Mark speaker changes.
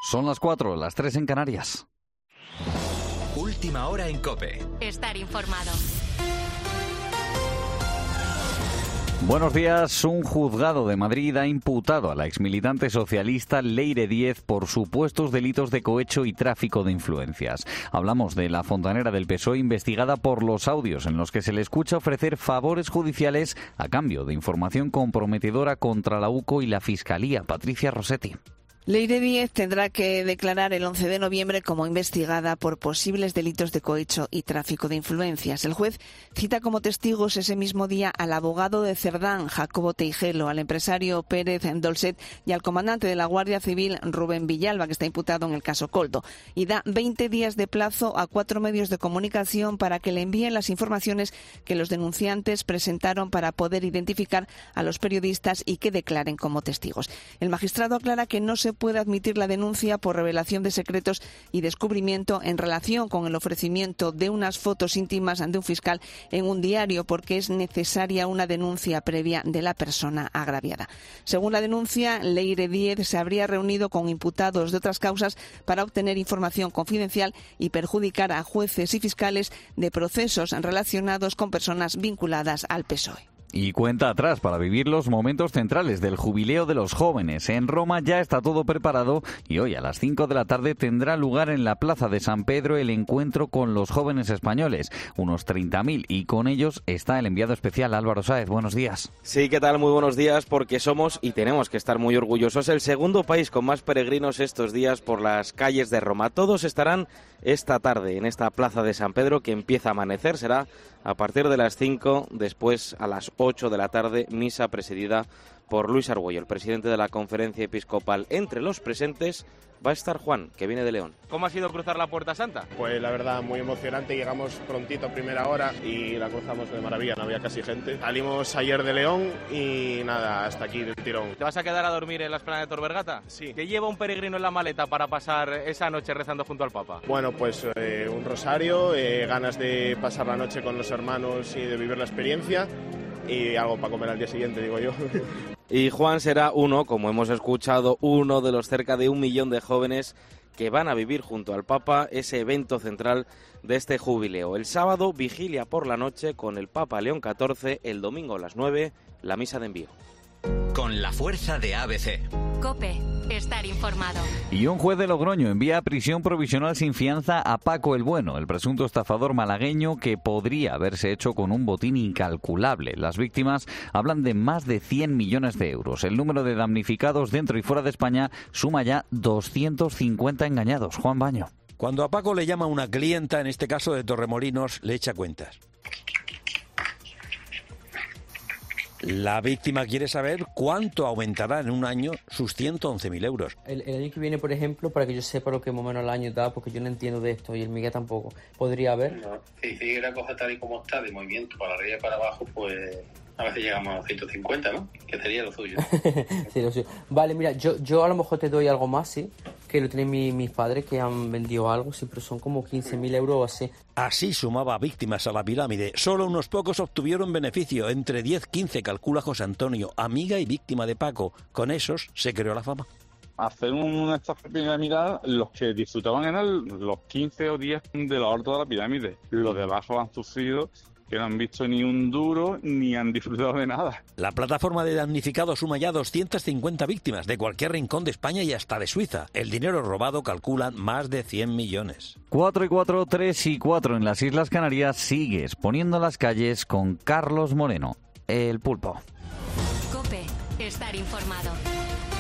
Speaker 1: Son las 4, las 3 en Canarias.
Speaker 2: Última hora en COPE.
Speaker 3: Estar informado.
Speaker 1: Buenos días. Un juzgado de Madrid ha imputado a la exmilitante socialista Leire Díez por supuestos delitos de cohecho y tráfico de influencias. Hablamos de la fontanera del PSOE investigada por los audios en los que se le escucha ofrecer favores judiciales a cambio de información comprometedora contra la UCO y la Fiscalía. Patricia Rossetti.
Speaker 4: Leire Díez tendrá que declarar el 11 de noviembre como investigada por posibles delitos de cohecho y tráfico de influencias. El juez cita como testigos ese mismo día al abogado de Cerdán, Jacobo Teijelo, al empresario Pérez Dolcet y al comandante de la Guardia Civil, Rubén Villalba, que está imputado en el caso Koldo. Y da 20 días de plazo a 4 medios de comunicación para que le envíen las informaciones que los denunciantes presentaron para poder identificar a los periodistas y que declaren como testigos. El magistrado aclara que no se puede admitir la denuncia por revelación de secretos y descubrimiento en relación con el ofrecimiento de unas fotos íntimas ante un fiscal en un diario, porque es necesaria una denuncia previa de la persona agraviada. Según la denuncia, Leire Díez se habría reunido con imputados de otras causas para obtener información confidencial y perjudicar a jueces y fiscales de procesos relacionados con personas vinculadas al PSOE.
Speaker 1: Y cuenta atrás para vivir los momentos centrales del jubileo de los jóvenes. En Roma ya está todo preparado y hoy a las 5 de la tarde tendrá lugar en la Plaza de San Pedro el encuentro con los jóvenes españoles, unos 30.000, y con ellos está el enviado especial Álvaro Sáez. Buenos días.
Speaker 5: Sí, ¿qué tal? Muy buenos días, porque somos, y tenemos que estar muy orgullosos, el segundo país con más peregrinos estos días por las calles de Roma. Todos estarán esta tarde en esta Plaza de San Pedro, que empieza a amanecer, será a partir de las 5, después a las 8 de la tarde, misa presidida por Luis Argüello, el presidente de la Conferencia Episcopal. Entre los presentes va a estar Juan, que viene de León. ¿Cómo ha sido cruzar la Puerta Santa?
Speaker 6: Pues la verdad, muy emocionante. Llegamos prontito a primera hora y la cruzamos de maravilla, no había casi gente. Salimos ayer de León y nada, hasta aquí del tirón.
Speaker 5: ¿Te vas a quedar a dormir en la Esplanada de Tor Vergata?
Speaker 6: Sí.
Speaker 5: ¿Qué lleva un peregrino en la maleta para pasar esa noche rezando junto al Papa?
Speaker 6: Bueno, pues un rosario, ganas de pasar la noche con los hermanos y de vivir la experiencia, y algo para comer al día siguiente, digo yo.
Speaker 5: Y Juan será uno, como hemos escuchado, uno de los cerca de 1 millón de jóvenes que van a vivir junto al Papa ese evento central de este jubileo. El sábado, vigilia por la noche con el Papa León XIV, el domingo a las 9, la misa de envío.
Speaker 2: Con la fuerza de ABC.
Speaker 3: COPE. Estar informado.
Speaker 1: Y un juez de Logroño envía a prisión provisional sin fianza a Paco el Bueno, el presunto estafador malagueño que podría haberse hecho con un botín incalculable. Las víctimas hablan de más de 100 millones de euros. El número de damnificados dentro y fuera de España suma ya 250 engañados. Juan Baño.
Speaker 7: Cuando a Paco le llama una clienta, en este caso de Torremolinos, le echa cuentas. La víctima quiere saber cuánto aumentará en un año sus 111.000 euros.
Speaker 8: El año que viene, por ejemplo, para que yo sepa lo que más o menos el año da, porque yo no entiendo de esto y el Miguel tampoco. ¿Podría haber?
Speaker 9: No, si sigue la cosa tal y como está, de movimiento para arriba y para abajo, pues a veces llegamos a 150, ¿no? Que sería lo suyo.
Speaker 8: Sí, lo suyo. Vale, mira, yo a lo mejor te doy algo más, ¿sí? Que lo tienen mis padres, que han vendido algo, sí, pero son como 15.000 euros o así.
Speaker 7: Así sumaba víctimas a la pirámide. Solo unos pocos obtuvieron beneficio. Entre 10-15 calcula José Antonio, amiga y víctima de Paco. Con esos se creó la fama.
Speaker 10: Hacer una estafa piramidal, los que disfrutaban eran los 15 o 10 de la horda de la pirámide. Los de abajo han sufrido, que no han visto ni un duro ni han disfrutado de nada.
Speaker 7: La plataforma de damnificados suma ya 250 víctimas de cualquier rincón de España y hasta de Suiza. El dinero robado calculan más de 100 millones.
Speaker 1: 4 y 4, 3 y 4 en las Islas Canarias. Sigue exponiendo las calles con Carlos Moreno, el Pulpo.
Speaker 3: COPE. Estar informado.